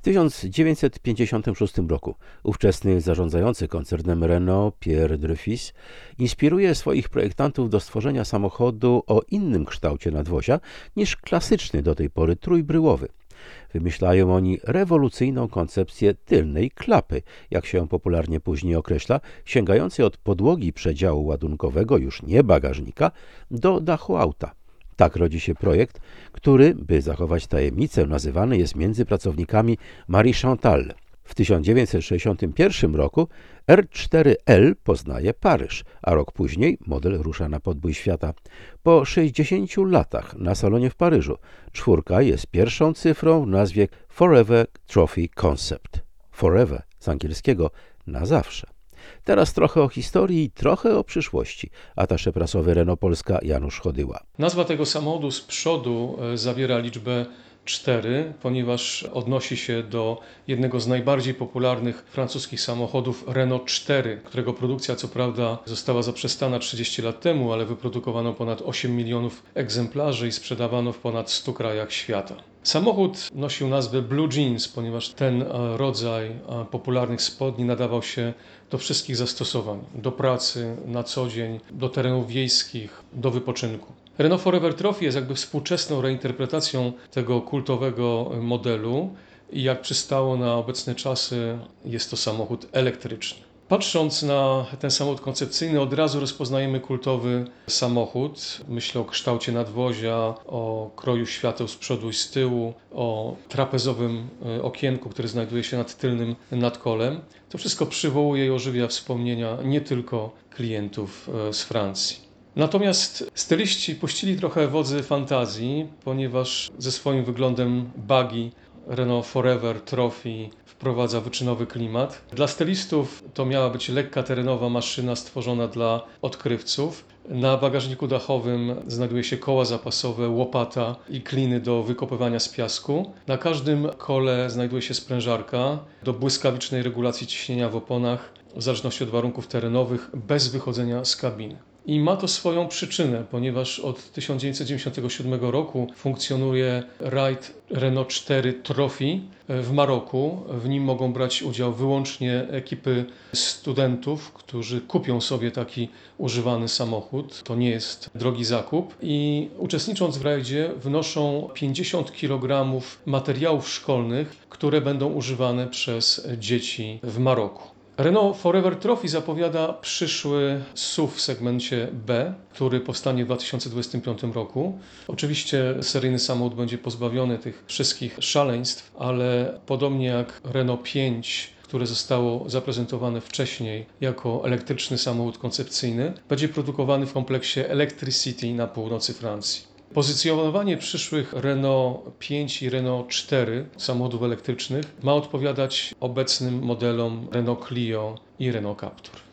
1956 roku ówczesny zarządzający koncernem Renault Pierre Dreyfus inspiruje swoich projektantów do stworzenia samochodu o innym kształcie nadwozia niż klasyczny do tej pory trójbryłowy. Wymyślają oni rewolucyjną koncepcję tylnej klapy, jak się ją popularnie później określa, sięgającej od podłogi przedziału ładunkowego, już nie bagażnika, do dachu auta. Tak rodzi się projekt, który, by zachować tajemnicę, nazywany jest między pracownikami Marie Chantal. W 1961 roku R4L poznaje Paryż, a rok później model rusza na podbój świata. Po 60 latach na salonie w Paryżu czwórka jest pierwszą cyfrą w nazwie Forever Trophy Concept. Forever z angielskiego na zawsze. Teraz trochę o historii i trochę o przyszłości. Atasze prasowy Renault Polska Janusz Chodyła. Nazwa tego samochodu z przodu zawiera liczbę 4, ponieważ odnosi się do jednego z najbardziej popularnych francuskich samochodów Renault 4, którego produkcja co prawda została zaprzestana 30 lat temu, ale wyprodukowano ponad 8 milionów egzemplarzy i sprzedawano w ponad 100 krajach świata. Samochód nosił nazwę Blue Jeans, ponieważ ten rodzaj popularnych spodni nadawał się do wszystkich zastosowań, do pracy na co dzień, do terenów wiejskich, do wypoczynku. Renault Forever Trophy jest jakby współczesną reinterpretacją tego kultowego modelu i jak przystało na obecne czasy jest to samochód elektryczny. Patrząc na ten samochód koncepcyjny, od razu rozpoznajemy kultowy samochód. Myślę o kształcie nadwozia, o kroju świateł z przodu i z tyłu, o trapezowym okienku, które znajduje się nad tylnym nadkolem. To wszystko przywołuje i ożywia wspomnienia nie tylko klientów z Francji. Natomiast styliści puścili trochę wodzy fantazji, ponieważ ze swoim wyglądem buggy Renault Forever Trophy wprowadza wyczynowy klimat. Dla stylistów to miała być lekka terenowa maszyna stworzona dla odkrywców. Na bagażniku dachowym znajduje się koła zapasowe, łopata i kliny do wykopywania z piasku. Na każdym kole znajduje się sprężarka do błyskawicznej regulacji ciśnienia w oponach w zależności od warunków terenowych bez wychodzenia z kabiny. I ma to swoją przyczynę, ponieważ od 1997 roku funkcjonuje rajd Renault 4 Trophy w Maroku. W nim mogą brać udział wyłącznie ekipy studentów, którzy kupią sobie taki używany samochód. To nie jest drogi zakup. I uczestnicząc w rajdzie wnoszą 50 kg materiałów szkolnych, które będą używane przez dzieci w Maroku. Renault Forever Trophy zapowiada przyszły SUV w segmencie B, który powstanie w 2025 roku. Oczywiście seryjny samochód będzie pozbawiony tych wszystkich szaleństw, ale podobnie jak Renault 5, które zostało zaprezentowane wcześniej jako elektryczny samochód koncepcyjny, będzie produkowany w kompleksie Electricity na północy Francji. Pozycjonowanie przyszłych Renault 5 i Renault 4 samochodów elektrycznych ma odpowiadać obecnym modelom Renault Clio i Renault Captur.